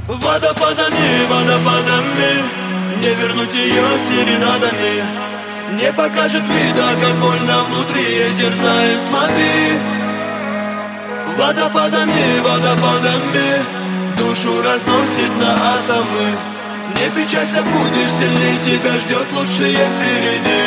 Водопадами, водопадами, не вернуть ее серенадами. Не покажет вида, как больно внутри ей терзает, смотри. Водопадами, водопадами, душу разносит на атомы. Не печалься, будешь сильней, тебя ждет лучшее впереди.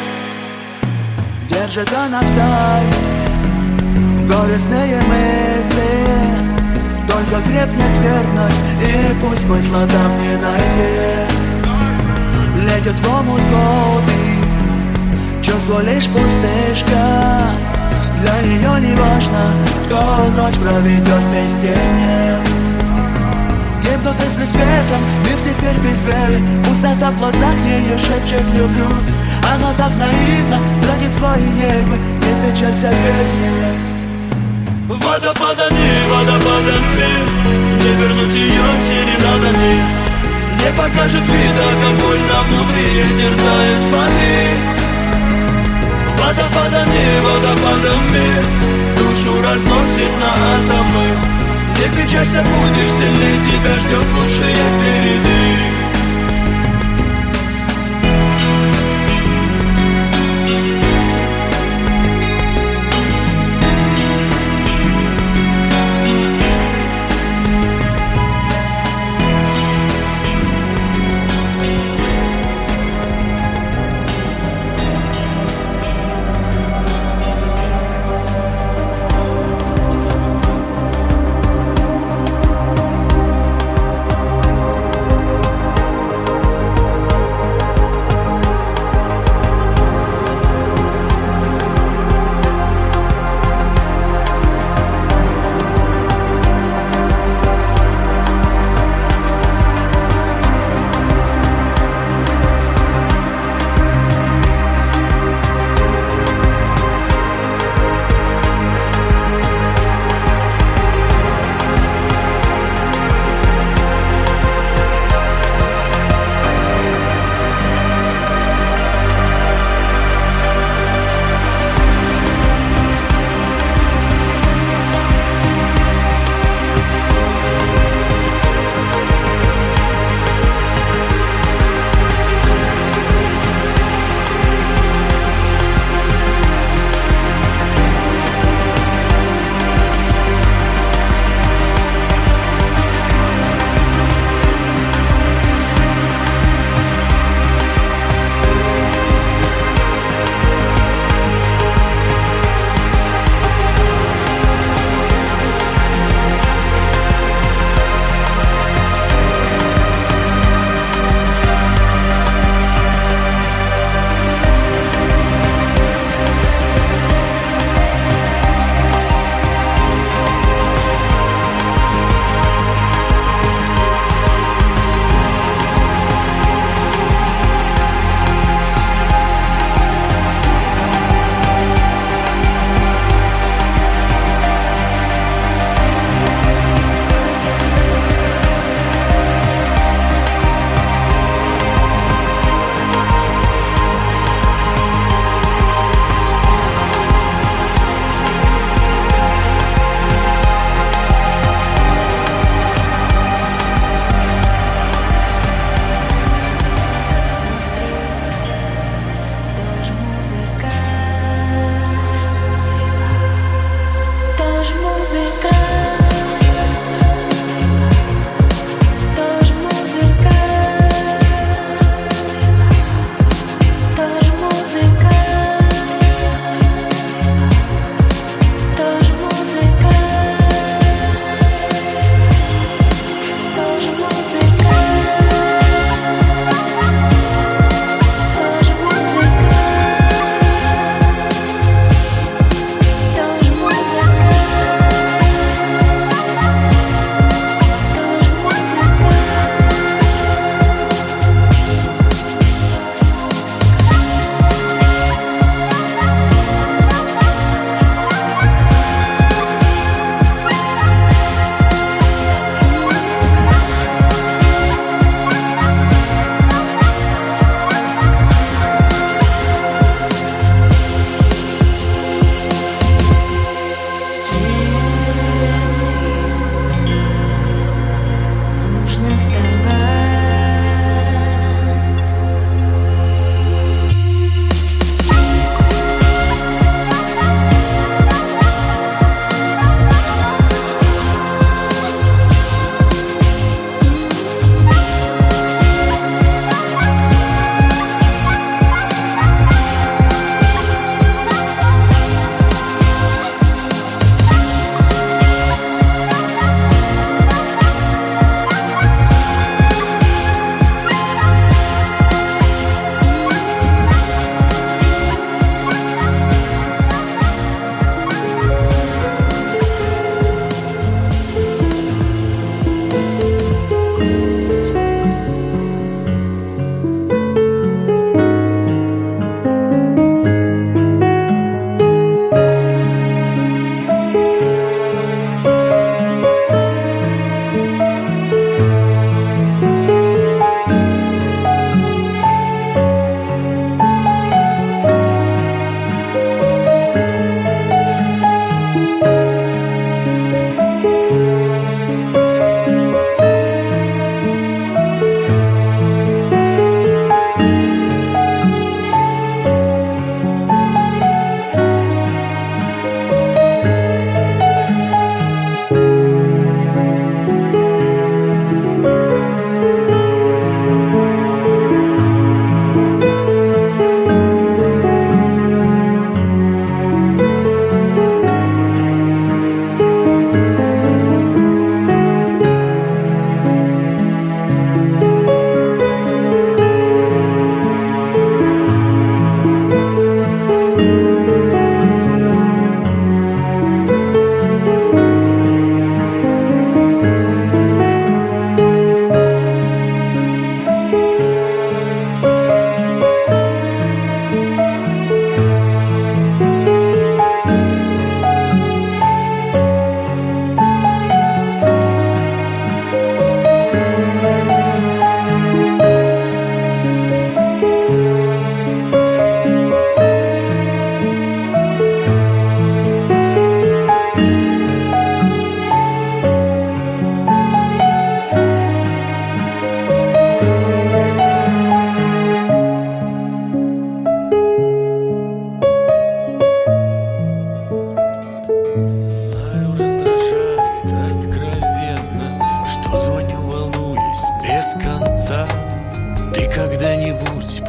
Держит она в тайне горестные мысли, только крепнет верность, и пусть смысла там не найти. Летят в омут годы, чувство лишь пустышка. Для нее не важно, кто ночь проведет вместе с ним. Гибнут из присветом, мир теперь без веры. Пустота в глазах ей шепчет люблю. Она так наивна, тратит свои нервы. Не печалься, верь мне. Водопадами, водопадами, не вернуть ее серенадами. Не покажет вида, как больно внутри ей терзает, смотри. Водопадами, водопадами, душу разносит на атомы. Не печалься, будешь сильней, тебя ждет лучшее впереди.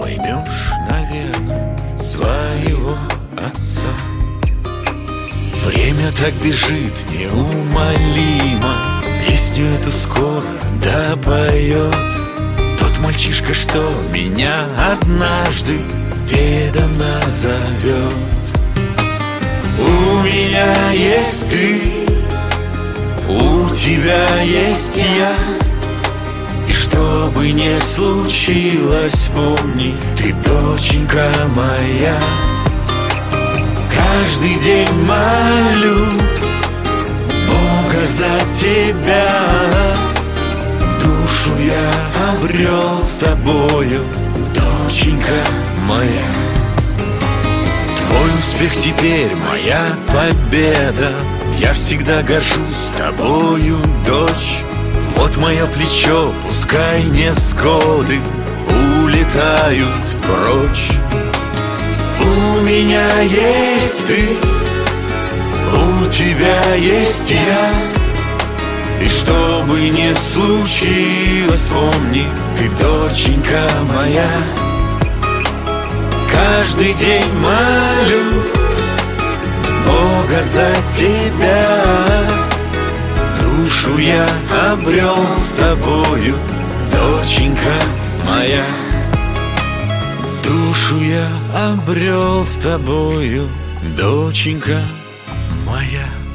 поймешь, наверное, своего отца. Время так бежит неумолимо, песню эту скоро допоет тот мальчишка, что меня однажды дедом назовет. У меня есть ты, у тебя есть я, и что бы ни случилось, помни, ты доченька моя. Каждый день молю Бога за тебя, душу я обрел с тобою, доченька моя. Твой успех теперь моя победа, я всегда горжусь тобою, дочь. Вот мое плечо, пускай невзгоды улетают прочь. У меня есть ты, у тебя есть я, и что бы ни случилось, помни, ты доченька моя. Каждый день молю Бога за тебя, душу я обрел с тобою, доченька моя. Душу я обрел с тобою, доченька моя.